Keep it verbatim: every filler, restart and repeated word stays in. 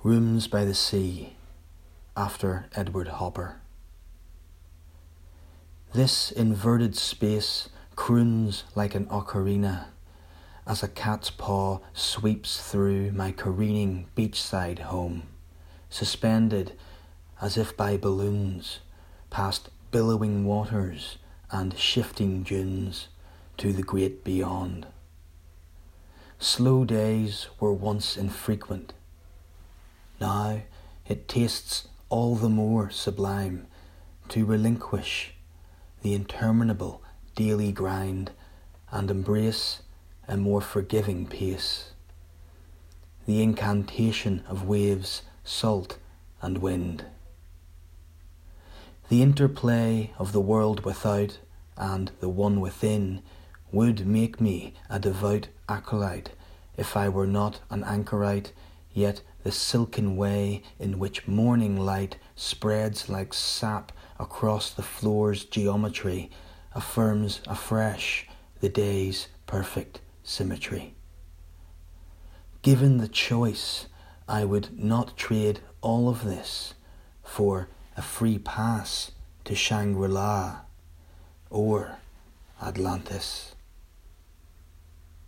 Rooms by the Sea, after Edward Hopper. This inverted space croons like an ocarina as a cat's paw sweeps through my careening beachside home, suspended as if by balloons, past billowing waters and shifting dunes to the great beyond. Slow days were once infrequent. Now it tastes all the more sublime to relinquish the interminable daily grind and embrace a more forgiving pace. The incantation of waves, salt and wind. The interplay of the world without and the one within would make me a devout acolyte if I were not an anchorite, yet the silken way in which morning light spreads like sap across the floor's geometry affirms afresh the day's perfect symmetry. Given the choice, I would not trade all of this for a free pass to Shangri-La or Atlantis.